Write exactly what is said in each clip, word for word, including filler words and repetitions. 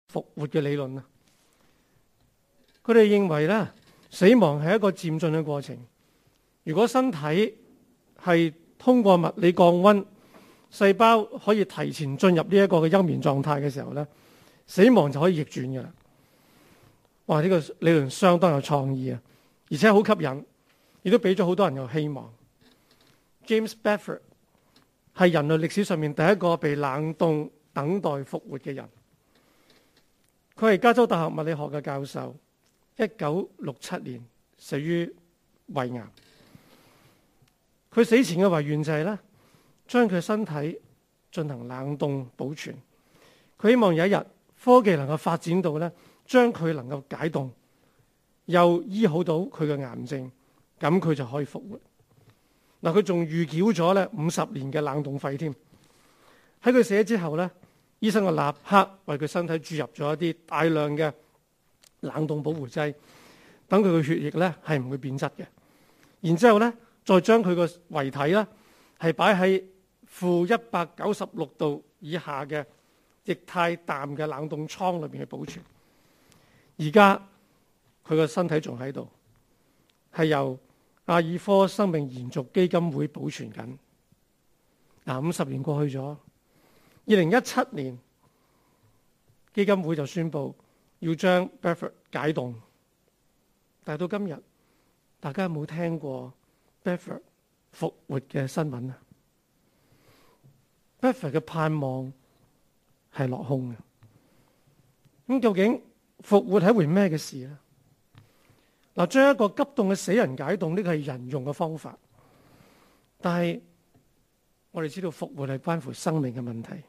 復活嘅理論啊。佢哋認為咧，死亡係一個漸進嘅過程。如果身體係通過物理降溫，細胞可以提前進入呢一個嘅休眠狀態嘅時候咧，死亡就可以逆轉嘅啦。哇！呢個理論相當有創意啊，而且好吸引，亦都俾咗好多人有希望。James Bedford 係人類歷史上面第一個被冷凍等待復活嘅人。佢係加州大學物理學嘅教授，一九六七年死於胃癌。佢死前嘅遺願就係咧，將佢身體進行冷凍保存。佢希望有一日科技能夠發展到咧，將佢能夠解凍，又醫好到佢嘅癌症，咁佢就可以復活。嗱，佢仲預繳咗咧五十年嘅冷凍費添。喺佢死咗之後咧，醫生就立刻為佢身體注入咗一啲大量嘅冷凍保護劑，等佢嘅血液咧係唔會變質嘅。然之後咧，再將佢個遺體咧係擺喺負一百九十六度以下嘅液態氮嘅冷凍倉裏邊去保存。而家佢個身體仲喺度，係由阿爾科生命延續基金會保存緊。嗱，五十年過去咗，二零一七年基金會就宣布要將 Bedford 解凍，但係到今日，大家有冇聽過 Bedford 復活嘅新聞啊？ Bedford 嘅盼望係落空嘅。咁究竟復活係一回咩嘅事咧？嗱，將一個急凍嘅死人解凍，呢個係人用嘅方法，但係我哋知道復活係關乎生命嘅問題。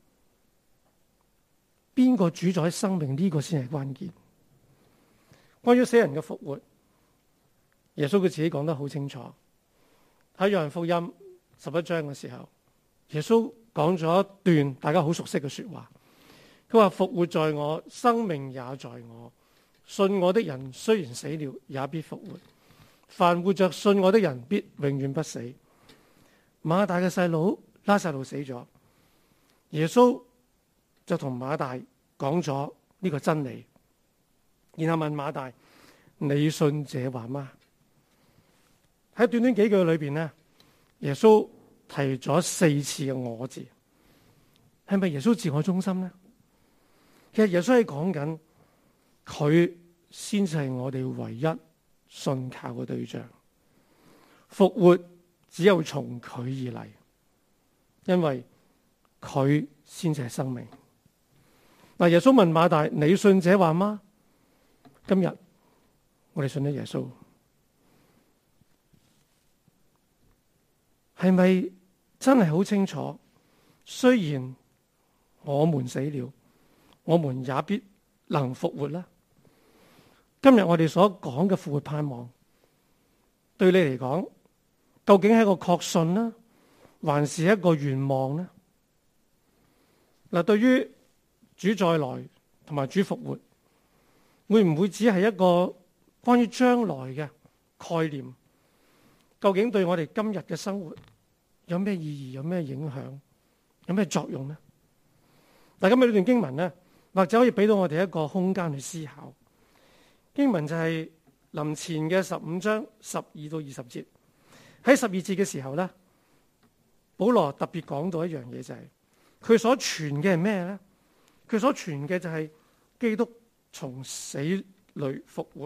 邊個主宰生命，呢個先係關鍵。關於死人嘅復活，耶穌佢自己講得好清楚。喺約翰福音十一章嘅時候，耶穌講咗一段大家好熟悉嘅說話。佢話：復活在我，生命也在我。信我的人雖然死了，也必復活。凡活着信我的人，必永遠不死。馬大嘅細佬拉撒路死咗，耶穌就同馬大講咗呢個真理，然後問馬大：你信這話嗎？喺短短幾句裏邊呢，耶穌提咗四次嘅我字，係咪耶穌自我中心呢？其實耶穌係講緊佢先至係我哋唯一信靠嘅對象，復活只有從佢而嚟，因為佢先至係生命。嗱，耶穌問馬大：你信這話嗎？今日我哋信咗耶穌，係咪真係好清楚？雖然我們死了，我們也必能復活呢？今日我哋所講嘅復活盼望，對你嚟講，究竟係一個確信呢，還是一個願望呢？嗱，對於主再來同埋主復活，會唔會只係一個關於將來嘅概念？究竟對我哋今日嘅生活有咩意義？有咩影響？有咩作用呢？但今日呢段經文呢，或者可以俾到我哋一個空間去思考。經文就係林前嘅十五章十二到二十節。喺十二節嘅時候呢，保羅特別講到一樣嘢，就係佢所傳嘅係咩呢？佢所傳嘅就係基督從死裏復活。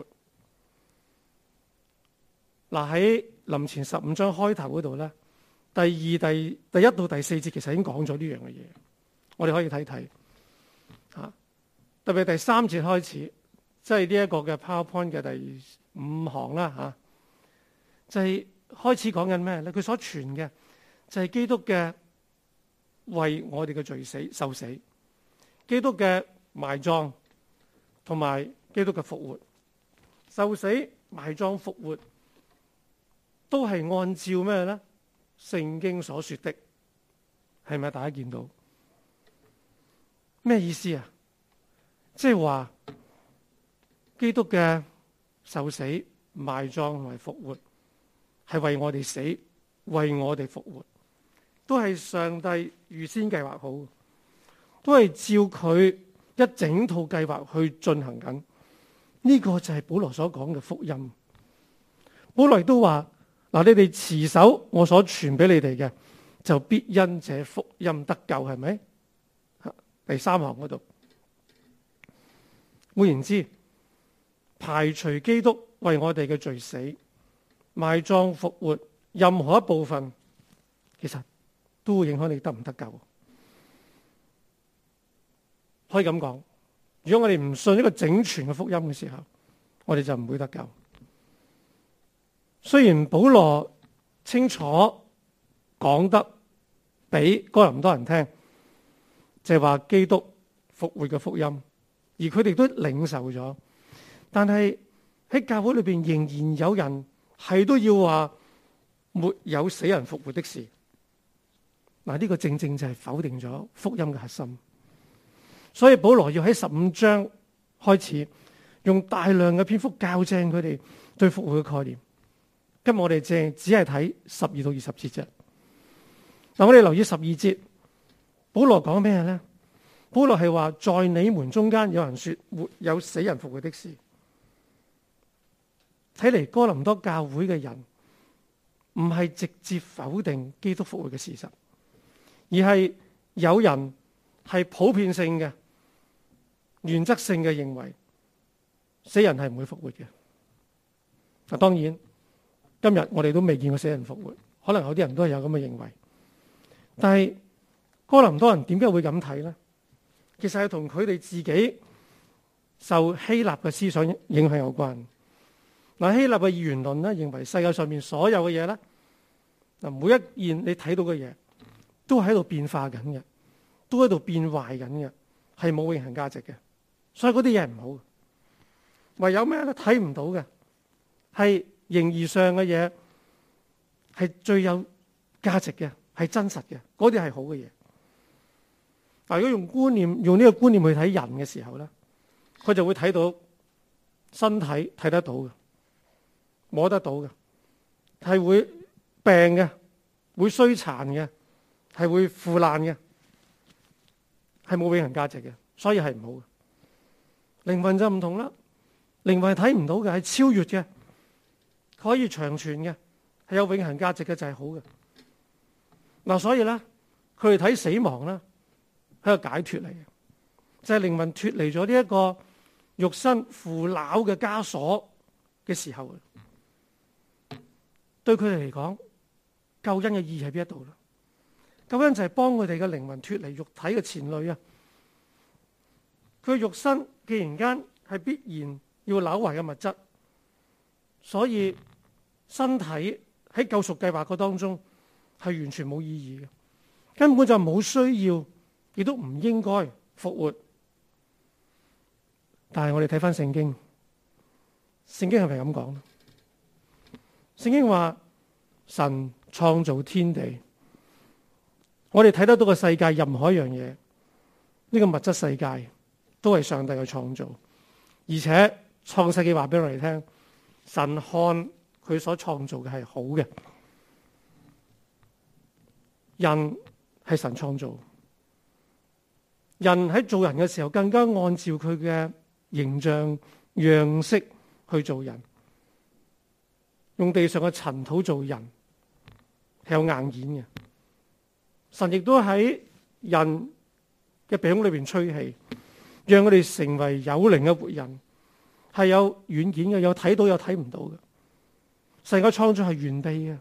嗱，喺林前十五章開頭嗰度呢，第二、第第一到第四節其實已經講咗呢樣嘅嘢，我哋可以睇睇吓。特別第三節開始，即係呢一個嘅 PowerPoint 嘅第五行啦吓，就係開始講緊咩咧？佢所傳嘅就係基督嘅為我哋嘅罪死受死，基督嘅埋葬同埋基督嘅復活。受死、埋葬、復活都係按照咩咧？聖經所說的，係咪大家見到咩意思啊？即係話基督嘅受死、埋葬同埋復活係為我哋死，為我哋復活，都係上帝預先計劃好，都係照佢一整套計劃去進行緊。呢個就係保羅所講嘅福音。保羅亦都話：嗱，你哋持守我所傳俾你哋嘅，就必因這福音得救，係咪？第三行嗰度，換言之，排除基督為我哋嘅罪死、埋葬、復活，任何一部分，其實都會影響你得唔得救。可以咁講，如果我哋唔信一個整全嘅福音嘅時候，我哋就唔會得救。雖然保羅清楚講得俾哥林多人聽，就係話基督復活嘅福音，而佢哋都領受咗，但係喺教會裏邊仍然有人係都要話沒有死人復活的事。嗱，呢個正正就係否定咗福音嘅核心。所以保羅要喺十五章開始用大量嘅篇幅校正佢哋對復活嘅概念。今日我哋淨只係睇十二到二十節啫。嗱，我哋留意十二節，保羅講咩咧？保羅係話，在你們中間有人說沒有死人復活的事。睇嚟哥林多教會嘅人唔係直接否定基督復活嘅事實，而係有人係普遍性嘅、原則性嘅認為死人係唔會復活嘅。嗱，當然今日我哋都未見過死人復活，可能有啲人都係有咁嘅認為。但係哥林多人點解會咁睇呢？其實係同佢哋自己受希臘嘅思想影響有關。嗱，希臘嘅二元論咧，認為世界上面所有嘅嘢咧，嗱，每一件你睇到嘅嘢都喺度變化緊嘅，都喺度變壞緊嘅，係冇永恆價值嘅。所以嗰啲嘢唔好。唯有咩咧？睇唔到嘅係形而上嘅嘢，係最有價值嘅，係真實嘅，嗰啲係好嘅嘢。嗱，如果用觀念用呢個觀念去睇人嘅時候咧，佢就會睇到身體睇得到嘅，摸得到嘅，係會病嘅，會衰殘嘅，係會腐爛嘅，係冇永恆價值嘅，所以係唔好嘅。靈魂就唔同啦，靈魂係睇唔到嘅，係超越嘅，可以長存嘅，係有永恆價值嘅，就係好嘅。嗱，所以咧，佢哋睇死亡咧係個解脫嚟嘅，就係靈魂脫離咗呢一個肉身腐朽嘅枷鎖嘅時候，對佢哋嚟講，救恩嘅意義喺邊一度咧？救恩就係幫佢哋嘅靈魂脫離肉體嘅纏累啊！佢肉身既然間係必然要朽壞嘅物質，所以身體喺救贖計劃嘅當中係完全冇意義嘅，根本就冇需要，亦都唔應該復活。但係我哋睇翻聖經，聖經係咪咁講？聖經話神創造天地，我哋睇得到個世界任何一樣嘢，呢個物質世界都係上帝嘅創造，而且創世記話俾我哋聽，神看佢所創造嘅係好嘅。人係神創造，人喺做人嘅時候更加按照佢嘅形象樣式去做人，用地上嘅塵土做人係有硬件嘅。神亦都喺人嘅鼻孔裏邊吹氣，讓佢哋成為有靈嘅活人，係有軟件嘅，有睇到有睇唔到嘅。成個創造係完備嘅，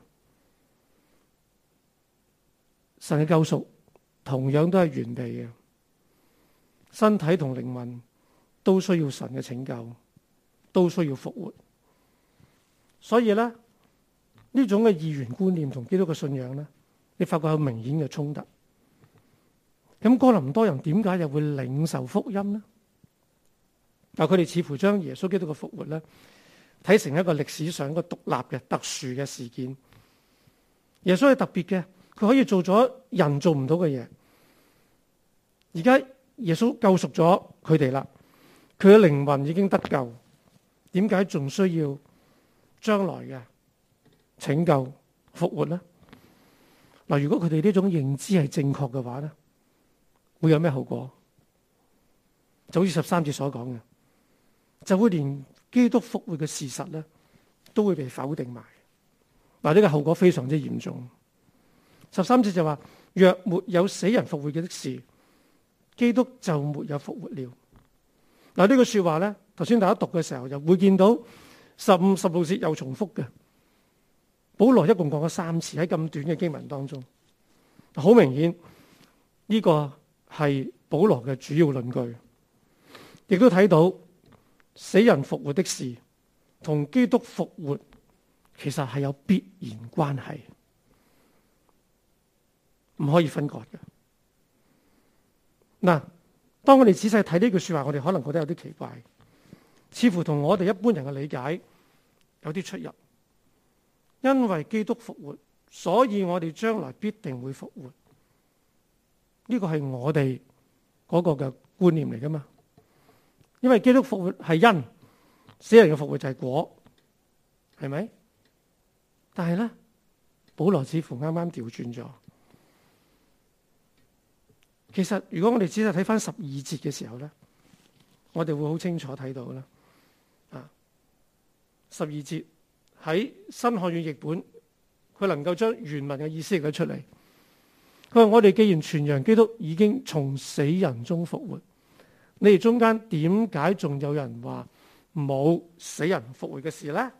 神嘅救贖同樣都係完備嘅。身體同靈魂都需要神嘅拯救，都需要復活。所以咧，呢種嘅二元觀念同基督嘅信仰咧，你發覺有明顯嘅衝突。咁哥林多人點解又會領受福音呢？但佢哋似乎將耶穌基督嘅復活咧睇成一個歷史上一個獨立嘅特殊嘅事件。耶穌係特別嘅，佢可以做咗人做唔到嘅嘢。而家耶穌救贖咗佢哋啦，佢嘅靈魂已經得救，點解仲需要將來嘅拯救復活呢？嗱，如果佢哋呢種認知係正確嘅話咧，會有咩後果？ 就好似十三節所講嘅，就會連基督復活嘅事實咧，都會被否定埋。嗱，呢個後果非常之嚴重。十三節就話：若沒有死人復活嘅的事，基督就沒有復活了。嗱，呢句說話咧，頭先大家讀嘅時候就會見到十五、十六節又重複嘅。保羅一共講咗三次喺咁短嘅經文當中，好明顯呢個係保羅嘅主要論據，亦都睇到死人復活的事同基督復活其實係有必然關係，唔可以分割嘅。嗱，當我哋仔細睇呢句說話，我哋可能覺得有啲奇怪，似乎同我哋一般人嘅理解有啲出入。因為基督復活，所以我哋將來必定會復活。呢個係我哋嗰個嘅觀念嚟噶嘛？因為基督復活係因，死人嘅復活就係果，係咪？但係咧，保羅似乎啱啱調轉咗。其實如果我哋仔細睇翻十二節嘅時候咧，我哋會好清楚睇到啦。啊，十二節。喺新漢語譯本，佢能夠將原文嘅意思譯得出嚟。佢話：我哋既然傳揚基督已經從死人中復活，你哋中間點解仲有人話冇死人復活嘅事呢？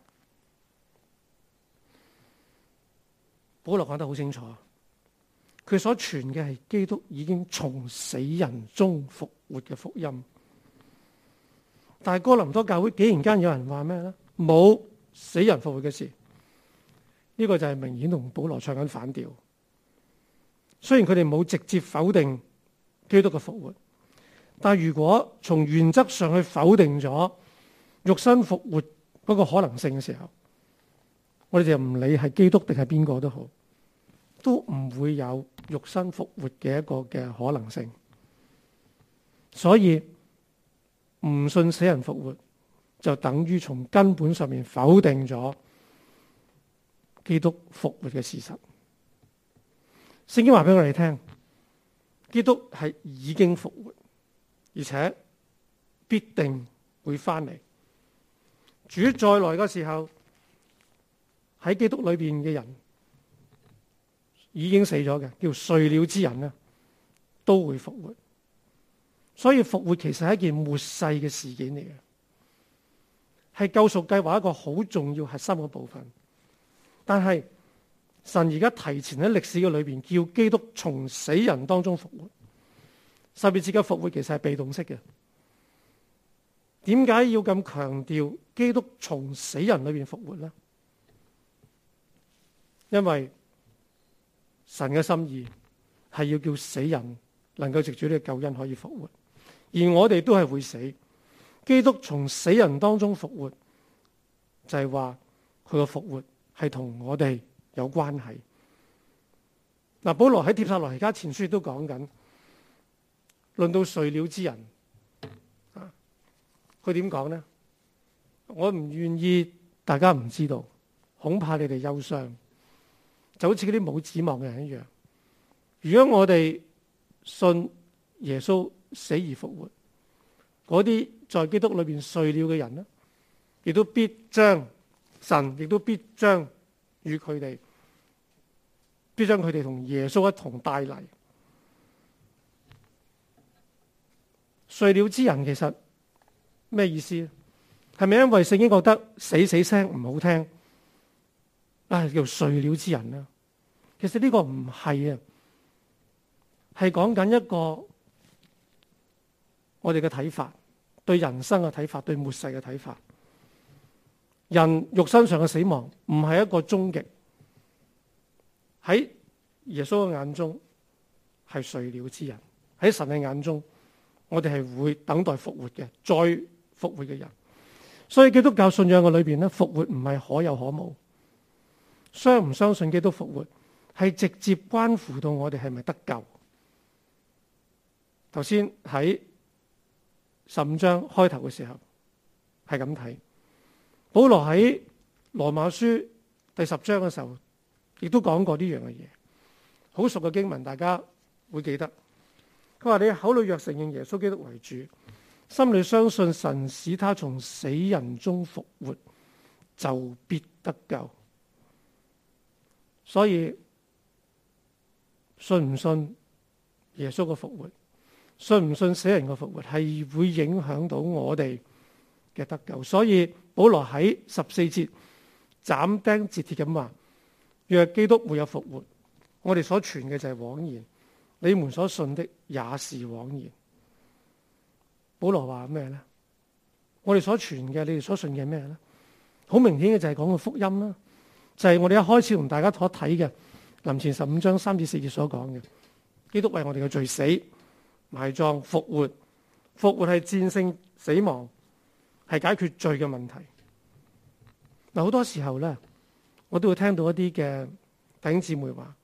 保羅講得好清楚，佢所傳嘅係基督已經從死人中復活嘅福音。但係哥林多教會竟然間有人話咩呢？冇死人復活嘅事，呢個就係明顯同保羅唱緊反調。雖然佢哋冇直接否定基督嘅復活，但係如果從原則上去否定咗肉身復活嗰個可能性嘅時候，我哋就唔理係基督定係邊個都好，都唔會有肉身復活嘅一個嘅可能性。所以唔信死人復活，就等於從根本上面否定咗基督復活嘅事實。聖經話俾我哋聽，基督係已經復活，而且必定會翻嚟。主再來嘅時候，喺基督裏邊嘅人已經死咗嘅，叫睡了之人呢，都會復活。所以復活其實係一件末世嘅事件嚟嘅，係救贖計劃一個好重要核心嘅部分。但係神而家提前喺歷史嘅裏邊，叫基督從死人當中復活。十二節嘅復活其實係被動式嘅。點解要咁強調基督從死人裏邊復活呢？因為神嘅心意係要叫死人能夠藉住呢個救恩可以復活，而我哋都係會死。基督從死人當中復活，就係話佢個復活係同我哋有關係。嗱，保羅喺帖撒羅尼迦前書都講緊，論到睡了之人，啊，佢點講呢？我唔願意大家唔知道，恐怕你哋憂傷，就好似嗰啲冇指望嘅人一樣。如果我哋信耶穌死而復活，嗰啲在基督裏邊睡了嘅人呢，亦都必將神，亦都必將與佢哋，必將佢哋同耶穌一同帶嚟。睡了之人其實咩意思？係咪因為聖經覺得死死聲唔好聽，啊叫睡了之人呢？其實呢個唔係啊，係講緊一個我哋嘅睇法，對人生嘅睇法，對末世嘅睇法。人肉身上嘅死亡唔係一個終極，喺耶穌嘅眼中係睡了之人，喺神嘅眼中，我哋係會等待復活嘅，再復活嘅人。所以基督教信仰嘅裏邊咧，復活唔係可有可無，相唔相信基督復活係直接關乎到我哋係咪得救。頭先喺十五章開頭嘅時候係咁睇，保羅喺羅馬書第十章嘅時候亦都講過呢樣嘅嘢，好熟嘅經文，大家會記得。佢話你口裏若承認耶穌基督為主， 心裏相信神使他從死人中復活，就必得救。所以信唔信耶穌嘅復活，信唔信死人嘅復活，係會影響到我哋嘅得救。所以保羅喺十四節斬釘截鐵咁話：若基督沒有復活，我哋所傳嘅就係枉然，你們所信的也是枉然。保羅話咩呢？我哋所傳嘅，你哋所信嘅咩呢？好明顯嘅就係講個福音啦，就係、是、我哋一開始同大家所睇嘅林前十五章三至四節所講嘅，基督為我哋嘅罪死、埋葬、復活。復活係戰勝死亡，係解決罪嘅問題。嗱，好多時候咧，我都會聽到一啲嘅弟兄姊妹話，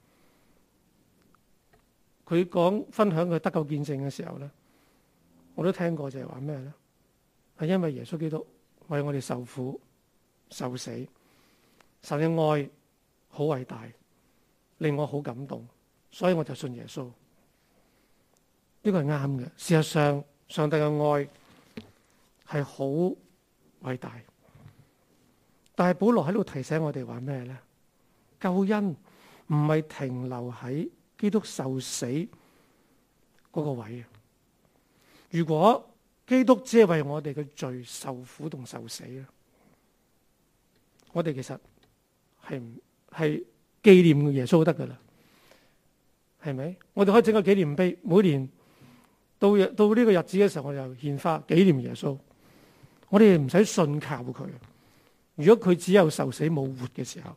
佢講分享佢得救見證嘅時候咧，我都聽過就係話咩咧？係因為耶穌基督為我哋受苦受死，神嘅愛好偉大，令我好感動，所以我就信耶穌。呢個係啱嘅。事實上，上帝嘅愛係好偉大，但係保羅喺度提醒我哋話咩咧？救恩唔係停留喺基督受死嗰個位啊！如果基督只係為我哋嘅罪受苦同受死啊，我哋其實係係紀念耶穌得噶啦，係咪？我哋可以整個紀念碑，每年到到呢個日子嘅時候，我就獻花紀念耶穌。我哋唔使信靠佢。如果佢只有受死冇活嘅時候，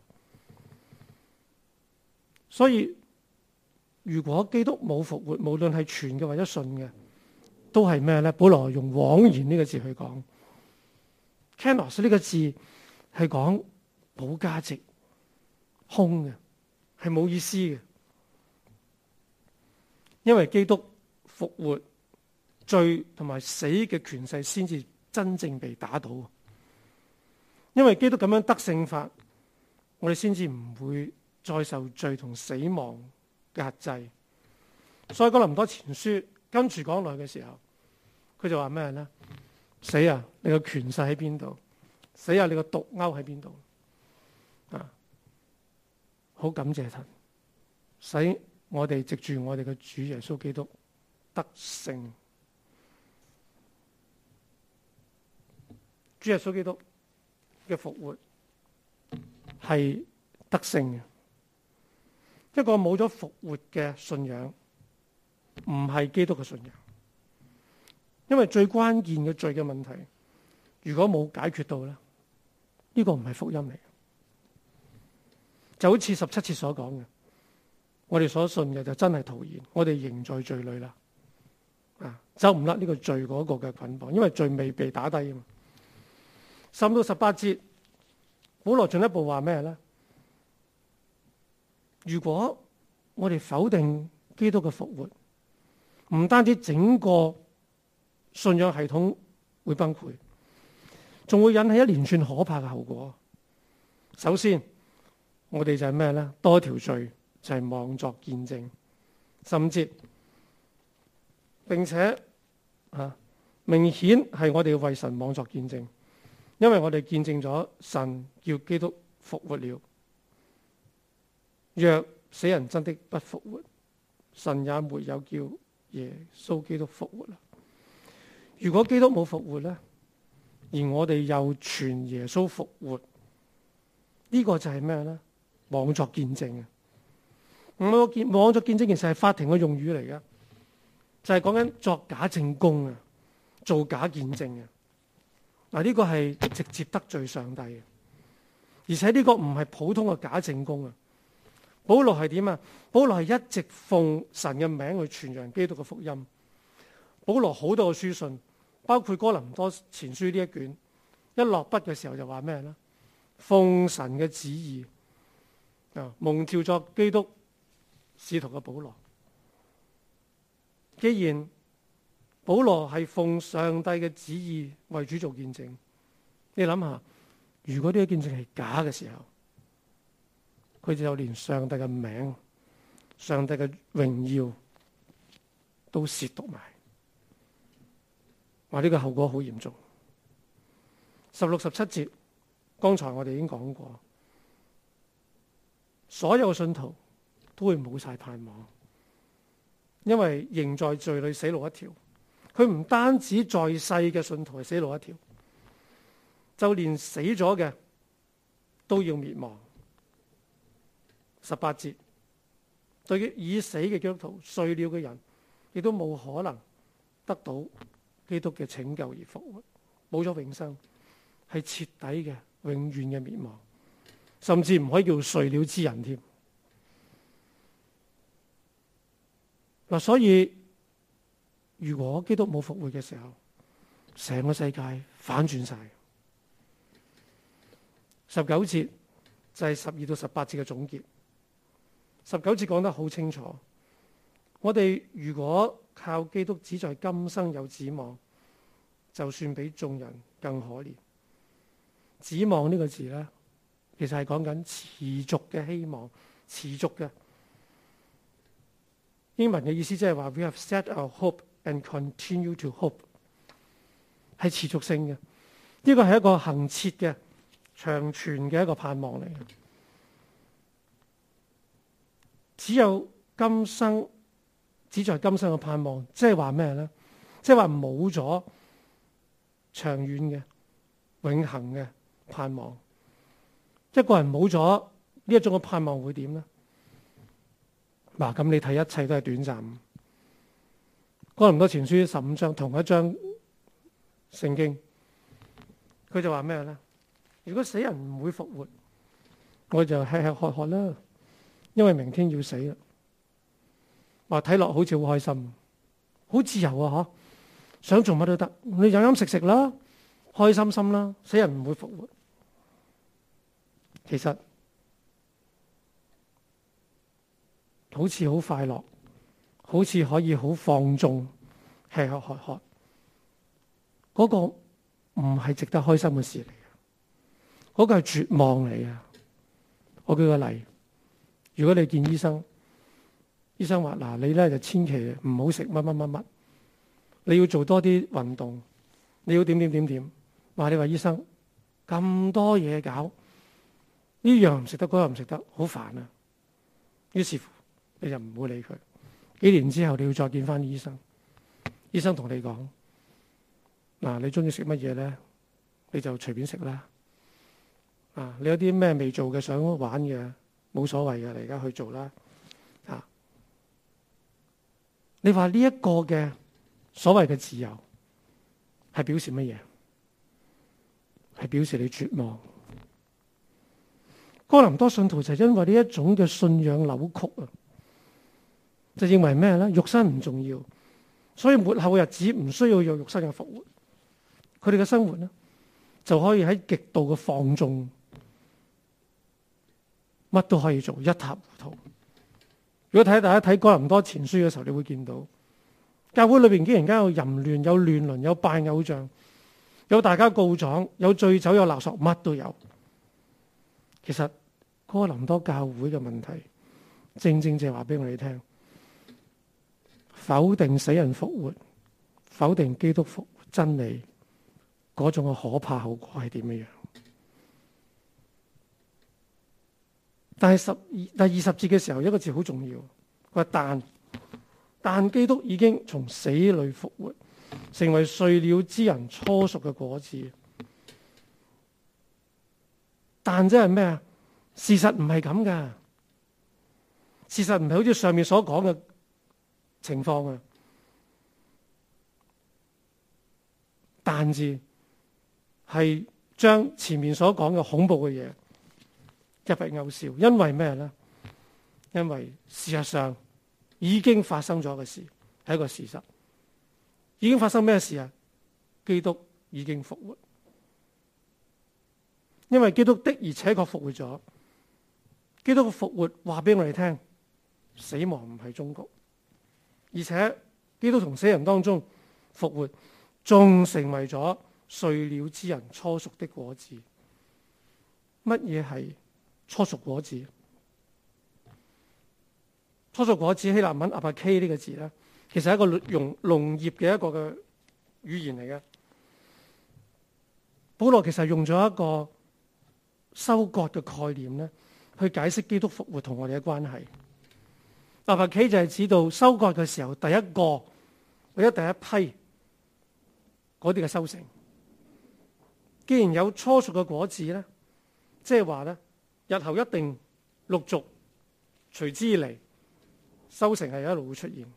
所以如果基督冇復活，無論係傳嘅或者信嘅，都係咩咧？保羅用枉然呢個字去講 ，kanos 呢個字係講冇價值、空嘅，係冇意思嘅。因為基督復活，罪同埋死嘅權勢先至真正被打倒。因為基督咁樣得勝法，我哋先至唔會再受罪同死亡嘅壓制。所以哥林多前書跟住講落去嘅時候，佢就話咩咧？死啊！你個權勢喺邊度？死啊！你個毒鈎喺邊度？啊！好感謝神，使我哋藉住我哋嘅主耶穌基督得勝。主耶穌基督嘅復活係得勝嘅。一個冇咗復活嘅信仰，唔係基督嘅信仰。因為最關鍵嘅罪嘅問題，如果冇解決到咧，呢個唔係福音嚟。就好似十七節所講嘅，我哋所信嘅就真係徒然，我哋仍在罪裏啦，啊，走唔甩呢個罪嗰個嘅捆綁，因為罪未被打低啊嘛。十五到十八節，保羅進一步話咩咧？如果我哋否定基督嘅復活，唔單止整個信仰系統會崩潰，仲會引起一連串可怕嘅後果。首先，我哋就係咩咧？多條罪就係妄作見證，甚至並且啊，明顯係我哋為神妄作見證，因為我哋見證咗神叫基督復活了。若死人真的不復活，神也沒有叫耶穌基督復活啦。如果基督冇復活咧，而我哋又傳耶穌復活，呢個就係咩咧？妄作見證啊！我見妄作見證其實係法庭嘅用語嚟嘅，就係講緊作假證供啊，做假見證啊。嗱，呢個係直接得罪上帝嘅，而且呢個唔係普通嘅假證供啊。保羅係點啊？保羅係一直奉神嘅名去傳揚基督嘅福音。保羅好多個書信，包括哥林多前書呢一卷，一落筆嘅時候就話咩咧？奉神嘅旨意啊，蒙召作基督使徒嘅保羅。既然保羅係奉上帝嘅旨意為主做見證，你諗下，如果呢個見證係假嘅時候，佢就連上帝嘅名、上帝嘅榮耀都褻瀆埋。 話呢個後果好嚴重。十六、十七節，剛才我哋已經講過，所有信徒都會冇晒盼望，因為仍在罪裏死路一條。佢唔單止在世嘅信徒係死路一條，就連死咗嘅都要滅亡。十八節，對於已死嘅基督徒、睡了嘅人，亦都冇可能得到基督嘅拯救而復活，冇咗永生，係徹底嘅、永遠嘅滅亡，甚至唔可以叫睡了之人添。嗱，所以如果基督冇復活嘅時候，成個世界反轉晒。十九節就係十二到十八節嘅總結。十九節講得好清楚，我哋如果靠基督只在今生有指望，就算比眾人更可憐。指望呢個字咧，其實係講緊持續嘅希望，持續嘅。英文嘅意思即係話 We have set our hope and continue to hope， 係持續性嘅。呢個係一個恆切嘅、長存嘅一個盼望嚟嘅。只有今生，只在今生嘅盼望，即係話咩咧？即係話冇咗長遠嘅、永恆嘅盼望。一個人冇咗呢一種嘅盼望會點咧？嗱，咁你睇一切都係短暫。哥林多前書十五章同一章聖經，佢就話咩咧？如果死人唔會復活，我就吃吃喝喝啦，因為明天要死啦。話睇落好似好開心，好自由啊！嗬，想做乜都得，你飲飲食食啦，開心心啦。死人唔會復活，其實好似好快樂，好似可以好放縱，吃喝喝喝，嗰個唔係值得開心嘅事嚟嘅，嗰個係絕望嚟嘅。我舉個例，如果你見醫生，醫生話嗱，你咧就千祈唔好食乜乜乜乜，你要做多啲運動，你要點點點點。話你話醫生咁多嘢搞，呢樣唔食得，嗰樣唔食得，好煩啊。於是乎你就唔會理佢。幾年之後你要再見翻醫生，醫生同你講嗱，你中意食乜嘢咧，你就隨便食啦。啊，你有啲咩未做嘅想玩嘅，冇所謂嘅，你而家去做啦。啊，你話呢一個嘅所謂嘅自由係表示乜嘢？係表示你絕望。哥林多信徒就因為呢一種嘅信仰扭曲啊，就認為咩咧？肉身唔重要，所以末後嘅日子唔需要有肉身嘅復活。佢哋嘅生活咧就可以喺極度嘅放縱，乜都可以做，一塌糊塗。如果睇大家睇哥林多前書嘅時候，你會見到教會裏邊竟然間有淫亂、有亂倫、有拜偶像、有大家告狀、有醉酒、有勒索，乜都有。其實哥林多教會嘅問題，正正就係話俾我哋聽，否定死人復活，否定基督復活真理嗰種嘅可怕後果係點樣？但係十二第二十節嘅時候，一個字好重要，佢話但但基督已經從死裏復活，成為睡了之人初熟嘅果子。但即係咩啊？事實唔係咁噶，事實唔係好似上面所講嘅情況啊。但字係將前面所講嘅恐怖嘅嘢一筆勾銷，因為咩咧？因為事實上已經發生咗嘅事係一個事實，已經發生咩事啊？基督已經復活，因為基督的而且確復活咗。基督嘅復活話俾我哋聽，死亡唔係終局，而且基督同死人當中復活，仲成為咗睡了之人初熟的果子。乜嘢係初熟果子？初熟果子希臘文 Arche 呢個字咧，其實係一個用農業嘅一個嘅語言嚟嘅。保羅其實用咗一個收割嘅概念咧，去解釋基督復活同我哋嘅關係。納伯基就係指到收割嘅時候，第一個或者第一批嗰啲嘅收成。既然有初熟嘅果子咧，即係話咧，日後一定陸續隨之而嚟，收成係一路會出現。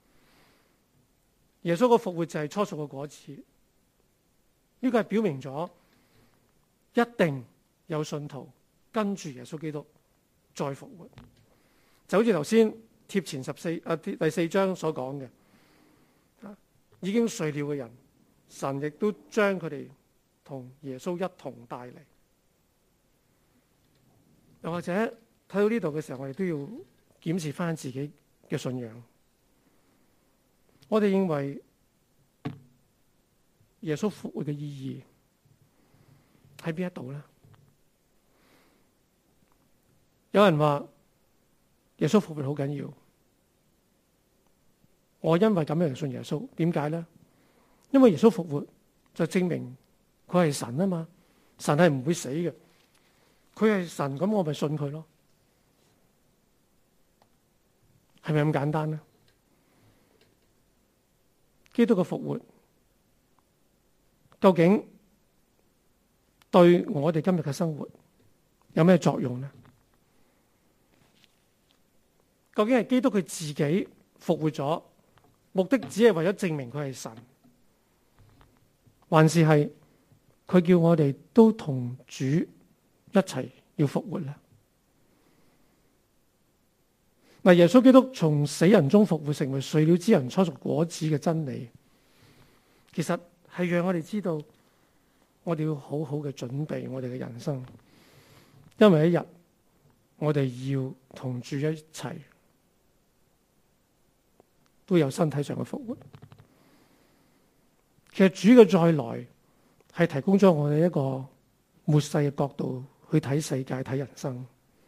耶穌嘅復活就係初熟嘅果子，呢個係表明咗一定有信徒跟住耶穌基督再復活，就好似頭先貼前十四啊第四章所講嘅，已經睡了嘅人，神亦都將佢哋同耶穌一同帶嚟。又或者睇到呢度嘅時候，我哋都要檢視翻自己嘅信仰。我哋認為耶穌復活嘅意義喺邊一度呢？有人話耶穌復活好緊要，我因為咁樣嚟信耶穌。點解呢？因為耶穌復活就證明佢係神啊嘛，神係唔會死嘅，佢係神，咁我咪信佢咯。係咪咁簡單呢？基督嘅復活究竟對我哋今日嘅生活有咩作用呢？究竟係基督佢自己復活咗，目的只係為咗證明佢係神，還是係佢叫我哋都同主一齊要復活呢？嗱，耶穌基督從死人中復活，成為睡了之人初熟果子嘅真理，其實係讓我哋知道，我哋要好好嘅準備我哋嘅人生，因為一日我哋要同主一齊都有身體上嘅復活。其實主嘅再來係提供咗我哋一個末世嘅角度去睇世界、睇人生。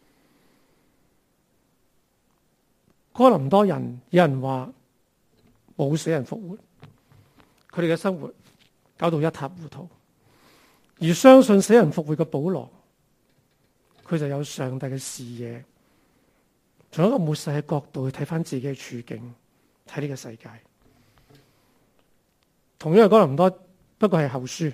哥林多人有人話冇死人復活，佢哋嘅生活搞到一塌糊塗。而相信死人復活嘅保羅，佢就有上帝嘅視野，從一個末世嘅角度去睇翻自己嘅處境，睇呢個世界。同樣係哥林多，不過係後書。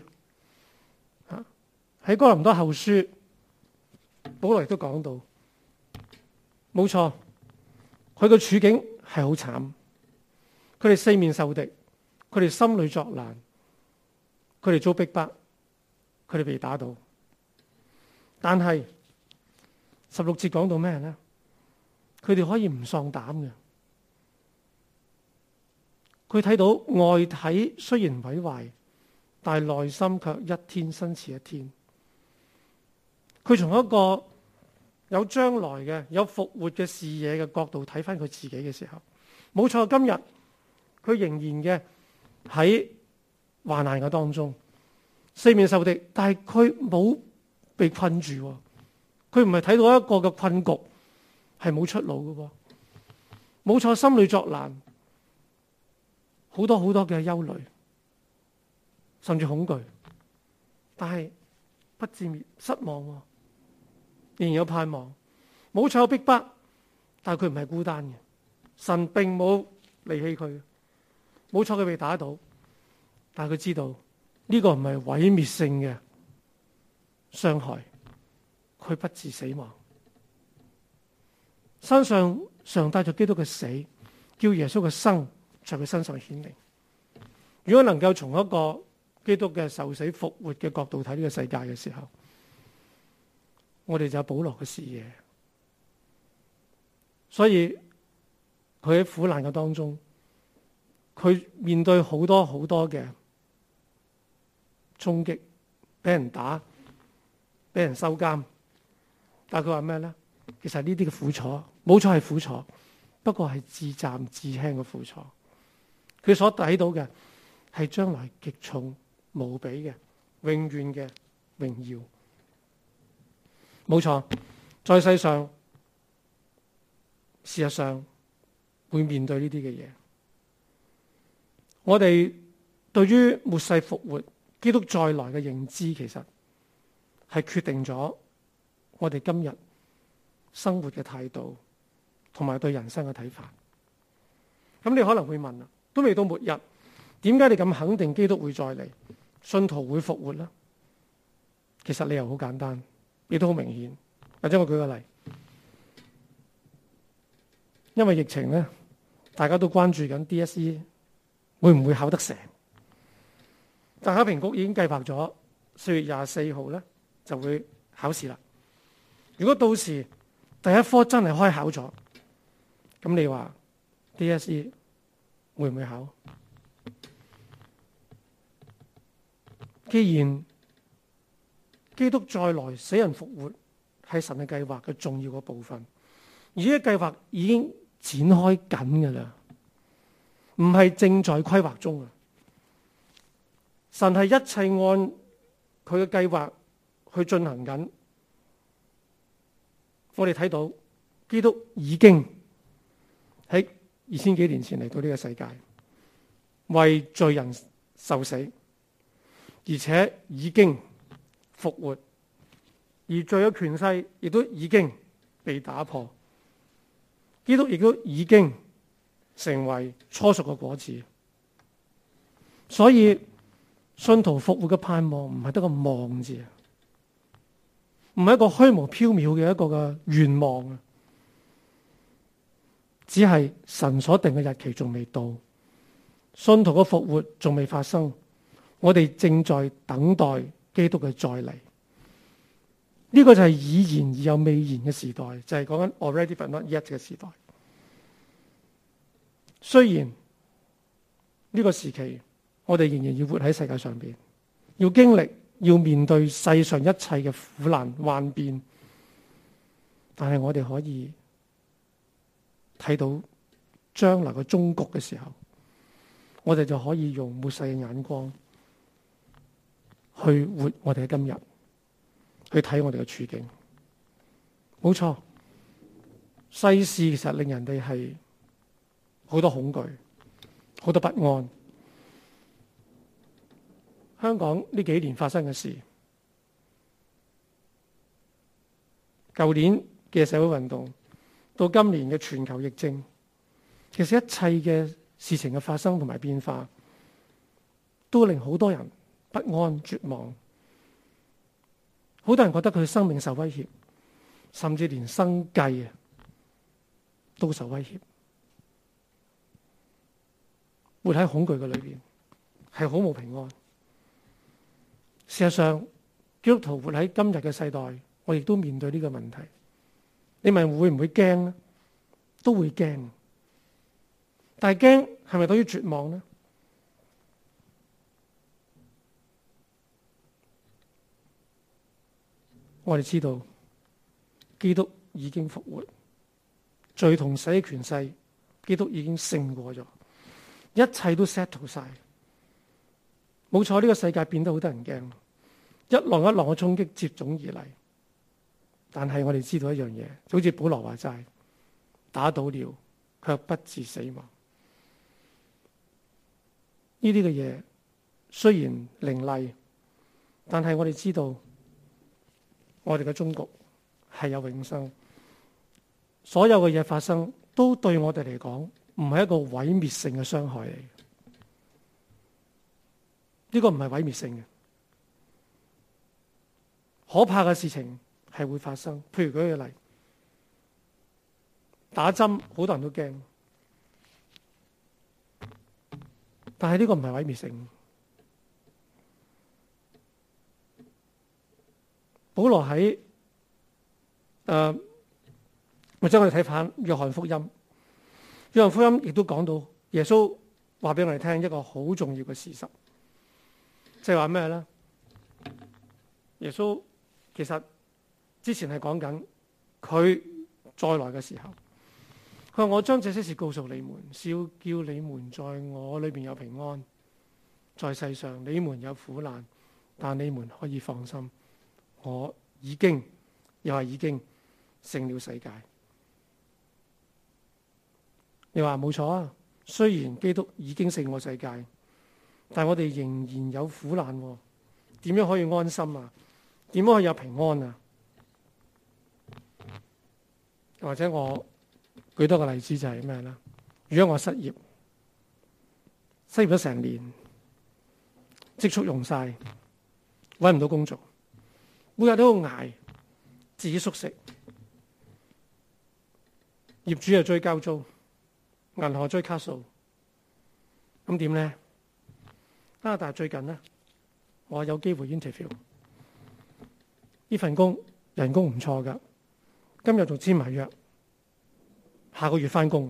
喺哥林多後書，保羅亦都講到，冇錯。佢個處境係好慘，佢哋四面受敵，佢哋心裏作難，佢哋遭逼迫，佢哋被打倒。但係十六節講到咩呢？佢哋可以唔喪膽嘅。佢睇到外體雖然毀壞，但係內心卻一天新似一天。佢從一個有將來嘅、有復活嘅視野嘅角度睇翻佢自己嘅時候，冇錯，今日佢仍然嘅喺患難嘅當中，四面受敵，但係佢冇被困住，佢唔係睇到一個嘅困局係冇出路嘅。冇錯，心裏作難，好多好多嘅憂慮，甚至恐懼，但係不致滅失望。仍然有盼望，冇錯有逼迫，但係佢唔係孤單嘅，神並冇離棄佢。冇錯佢被打倒，但係佢知道呢個唔係毀滅性嘅傷害，佢不致死亡。身上常帶着基督嘅死，叫耶穌嘅生在佢身上顯明。如果能夠從一個基督嘅受死復活嘅角度睇呢個世界嘅時候，我哋就有保羅嘅視野，所以佢喺苦難嘅當中，佢面對好多好多嘅衝擊，俾人打，俾人收監，但係佢話咩咧？其實呢啲嘅苦楚，冇錯係苦楚，不過係至暫至輕嘅苦楚。佢所睇到嘅係將來極重無比嘅永遠嘅榮耀。冇錯，在世上，事實上會面對呢啲嘅嘢。我哋對於末世復活、基督再來嘅認知，其實係決定咗我哋今日生活嘅態度，同埋對人生嘅睇法。咁你可能會問啦，都未到末日，點解你咁肯定基督會再嚟，信徒會復活呢？其實理由好簡單，亦都好明顯。或者我舉個例，因為疫情咧，大家都關注緊 D S E 會唔會考得成。但考評局已經計劃咗四月廿四號咧就會考試啦。如果到時第一科真係開考咗，咁你話 D S E 會唔會考？既然基督再來死人復活係神嘅計劃嘅重要嘅部分，而呢個計劃已經展開緊㗎啦，唔係正在規劃中啊！神係一切按佢嘅計劃去進行緊。我哋睇到基督已經喺二千幾年前嚟到呢個世界，為罪人受死，而且已經復活，而罪嘅權勢亦都已經被打破。基督亦都已經成為初熟嘅果子，所以信徒復活嘅盼望唔係得個望字啊，唔係一個虛無縹緲嘅一個嘅願望啊，只係神所定嘅日期仲未到，信徒嘅復活仲未發生，我哋正在等待基督嘅再嚟。呢個就係已然而又未然嘅時代，就係講緊 already but not yet 嘅時代。雖然呢個時期，我哋仍然要活喺世界上邊，要經歷，要面對世上一切嘅苦難幻變，但係我哋可以睇到將來嘅終局嘅時候，我哋就可以用末世嘅眼光去活我哋嘅今日，去睇我哋嘅處境。冇錯，世事其實令人哋係好多恐懼，好多不安。香港呢幾年發生嘅事，舊年嘅社會運動，到今年嘅全球疫症，其實一切嘅事情嘅發生同埋變化，都令好多人不安絕望。好多人覺得佢生命受威脅，甚至連生計啊都受威脅。活喺恐懼嘅裏邊，係好冇平安。事實上，基督徒活喺今日嘅世代，我亦都面對呢個問題。你問會唔會驚呢？都會驚。但係驚係咪等於絕望呢？我哋知道，基督已經復活，罪同死嘅權勢，基督已經勝過咗。一切都 settle 晒，冇錯。呢個世界變得好得人驚，一浪一浪嘅衝擊接踵而嚟。但係我哋知道一樣嘢，就好似保羅話齋，打倒了，卻不致死亡。呢啲嘅嘢雖然凌厲，但係我哋知道，我哋嘅終局係有永生。所有嘅嘢發生，都對我哋嚟講，唔係一個毀滅性嘅傷害嚟，呢個唔係毀滅性嘅。可怕嘅事情係會發生，譬如舉個例，打針好多人都驚，但係呢個唔係毀滅性。保羅喺誒，或者我哋睇翻約翰福音。約翰福音亦都講到耶穌話俾我哋聽一個好重要嘅事實，即係話咩咧？耶穌其實之前係講緊佢再來嘅時候，佢話我將這些事告訴你們，是要叫你們在我裏面有平安。在世上你們有苦難，但你們可以放心，我已經又係已經勝了世界。你話冇錯啊，雖然基督已經勝過世界， 但係我哋仍然有苦難，點樣可以安心啊？點樣可以有平安啊？或者我舉多個例子就係咩咧？如果我失業，失業咗成年，積蓄用晒，搵唔到工作，每日都要捱，自己宿食，業主又追交租，銀行追卡數，咁點咧？啊！但係最近咧，我有機會 interview 呢份工，人工唔錯噶，今日仲簽埋約，下個月翻工。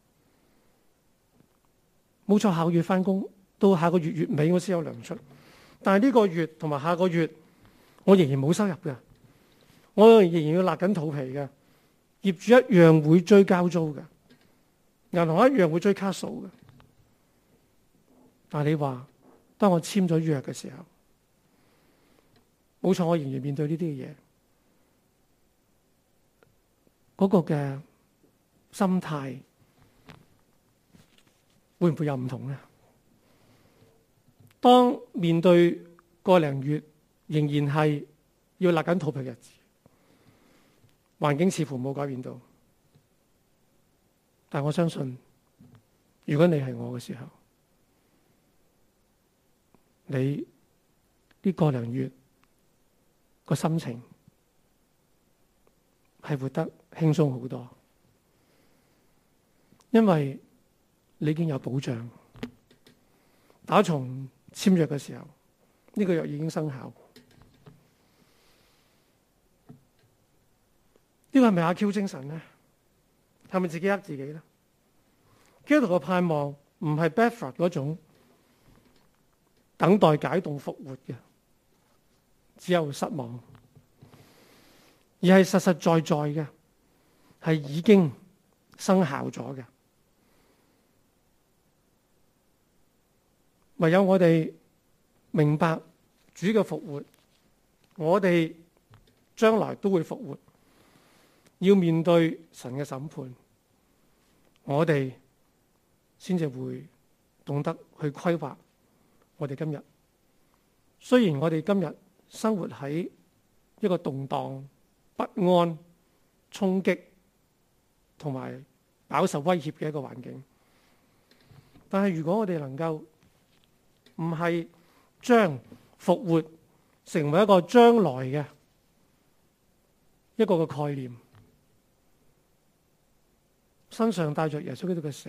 冇錯，下個月翻工，到下個月月尾我先有糧出。但係呢個月同埋下個月，我仍然冇收入嘅，我仍然要勒緊肚皮嘅。業主一樣會追交租嘅，銀行一樣會追卡數嘅。但係你話，當我簽咗約嘅時候，冇錯，我仍然面對呢啲嘅嘢，嗰個嘅心態會唔會有唔同呢？當面對個零月，仍然係要勒緊肚皮嘅日子，環境似乎冇改變到，但我相信，如果你係我嘅時候，你呢個零月個心情係活得輕鬆好多，因為你已經有保障。打從簽約嘅時候，呢個約已經生效。呢個係咪阿 Q 精神呢？係咪自己呃自己呢？基督徒嘅盼望唔係 Bethel 嗰種等待解凍復活嘅，只有失望，而係實實在在嘅，係已經生效咗嘅。唯有我哋明白主嘅復活，我哋將來都會復活，要面對神嘅審判，我哋先至會懂得去規劃我哋今日。雖然我哋今日生活喺一個動盪、不安、衝擊同埋飽受威脅嘅一個環境，但係如果我哋能夠唔係將復活成為一個將來嘅一個嘅概念，身上帶着耶穌基督嘅死，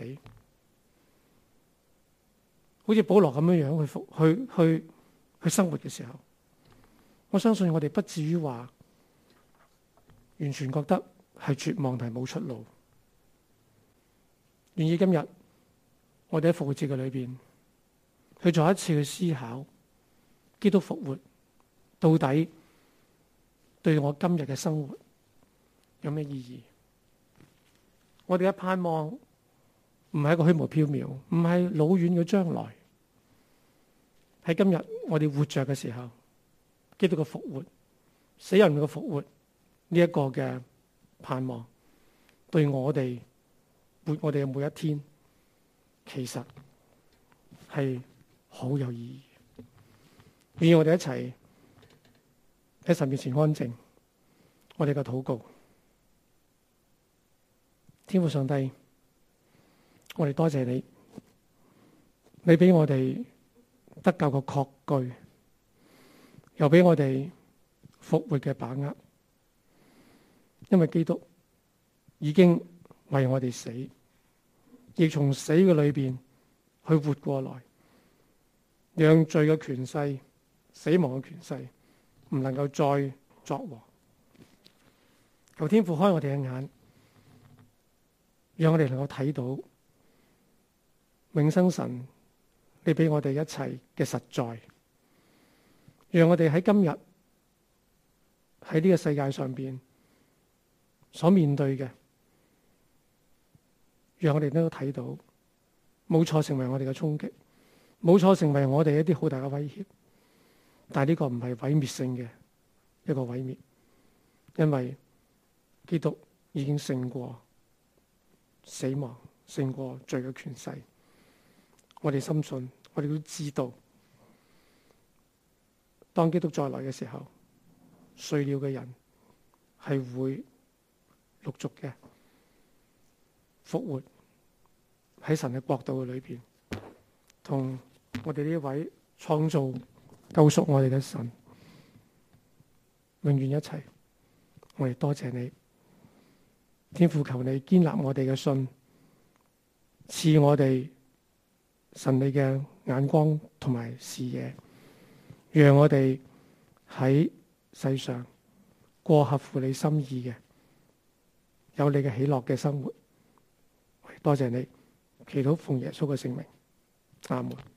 好似保羅咁樣樣去復去去去生活嘅時候，我相信我哋不至於話完全覺得係絕望同冇出路。願意今日我哋喺復活節嘅裏邊，去做一次去思考，基督復活到底對我今日嘅生活有咩意義？我哋嘅盼望唔係一個虛無縹緲，唔係老遠嘅將來。喺今日我哋活着嘅時候，基督嘅復活、死人嘅復活呢一個嘅盼望，對我哋活我哋嘅每一天，其實係好有意義。願意我哋一齊喺神面前安靜，我哋嘅禱告。天父上帝，我哋多謝你，你俾我哋得救嘅確據，又俾我哋復活嘅把握。因為基督已經為我哋死，亦從死嘅裏邊去活過來，讓罪嘅權勢、死亡嘅權勢唔能夠再作王。求天父開我哋嘅眼，讓我哋能夠睇到永生神你俾我哋一切嘅實在，讓我哋喺今日喺呢個世界上邊所面對嘅，讓我哋都睇到冇錯成為我哋嘅衝擊，冇錯成為我哋一啲好大嘅威脅，但係呢個唔係毀滅性嘅一個毀滅，因為基督已經勝過死亡，勝過罪嘅權勢。我哋深信我哋都知道，當基督再來嘅時候，睡了嘅人係會陸續嘅復活喺神嘅國度嘅裏邊，同我哋呢位創造救贖我哋嘅神永遠一齊。我哋多謝你，天父，求你堅立我哋嘅信，賜我哋神你嘅眼光同埋視野，讓我哋喺世上過合乎你心意嘅，有你嘅喜樂嘅生活。多謝你，祈禱奉耶穌嘅聖名，阿門。